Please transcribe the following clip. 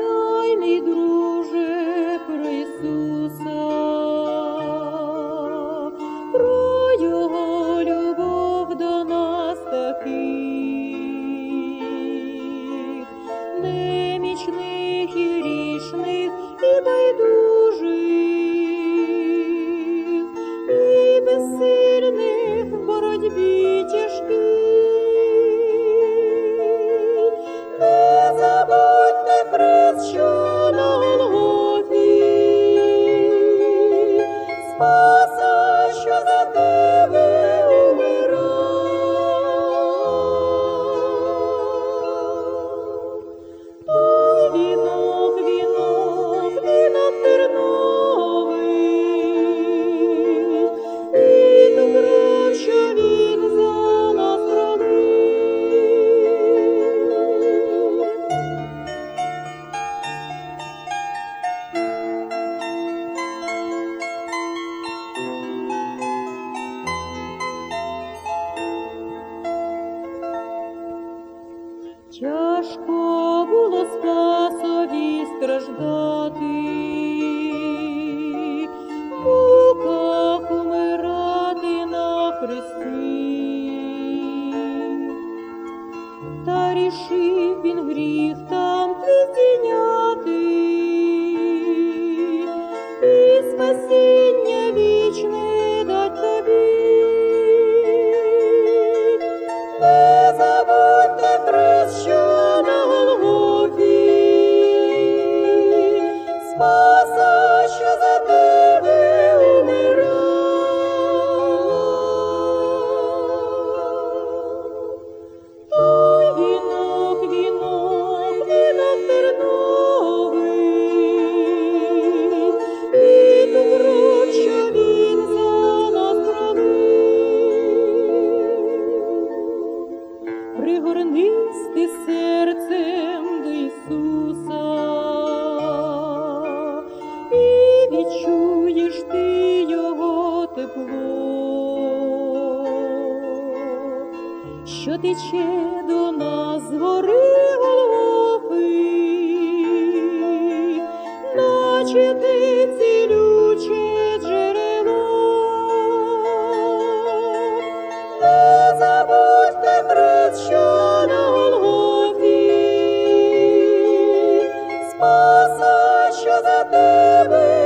тайний друже про Ісуса, про Його любов до нас таких, немічних і грішних, і байдужих, і безсильних в боротьбі тяжкій. Не забудьте хрест, що на Голгофі, Спаса, що за тебе умирав. Ой, вінок, вінок, вінок терновий, і ту кров, що він за нас пролив. Тяжко було Спасові страждати, в муках умирати на хресті. Та рішив він гріх там здійняти, і спасіння вічне дать тобі. Не забудьте хрест, що на Голгофі, Спаса, що за тебе умирав. Той вінок, вінок, вінок терновий, і ту кров, що він за нас пролив. Пригорнись ти серцем до Ісуса, і відчуєш ти Його тепло, що тече до нас з гори Голгофи, наче ти цілюче джерело. Не забудьте хрест, що на Голгофі, Спаса, що за тебе